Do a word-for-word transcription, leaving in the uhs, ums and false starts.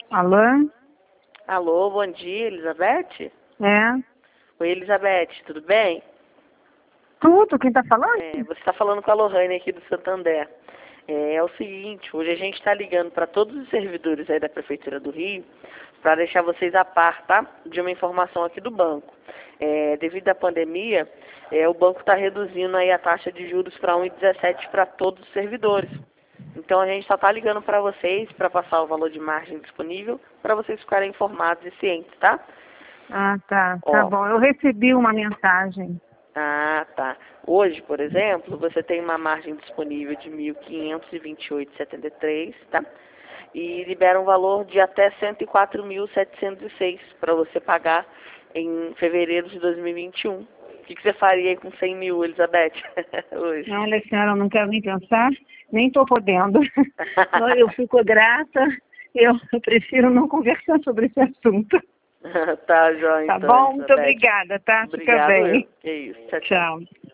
Alô? Alô, bom dia, Elizabeth? É? Oi, Elizabeth, tudo bem? Tudo? Quem tá falando? É, você está falando com a Lohane aqui do Santander. É, é o seguinte, hoje a gente está ligando para todos os servidores aí da Prefeitura do Rio para deixar vocês a par, tá? De uma informação aqui do banco. É, devido à pandemia, é, o banco está reduzindo aí a taxa de juros para um vírgula dezessete para todos os servidores. Então a gente só está ligando para vocês para passar o valor de margem disponível para vocês ficarem informados e cientes, tá? Ah, tá. Tá Ó, bom. Eu recebi uma mensagem. ah, tá. Hoje, por exemplo, você tem uma margem disponível de mil quinhentos e vinte e oito vírgula setenta e três, tá? E libera um valor de até cento e quatro mil setecentos e seis para você pagar em fevereiro de dois mil e vinte e um. O que, que você faria aí com cem mil, Elizabeth, hoje? Olha, senhora, eu não quero nem pensar, nem tô podendo. Eu fico grata, eu prefiro não conversar sobre esse assunto. Tá, joia, Tá então, bom? Muito Elizabeth. obrigada, tá? Fica Obrigado, eu. bem. Que isso. Tchau, tchau. Tchau.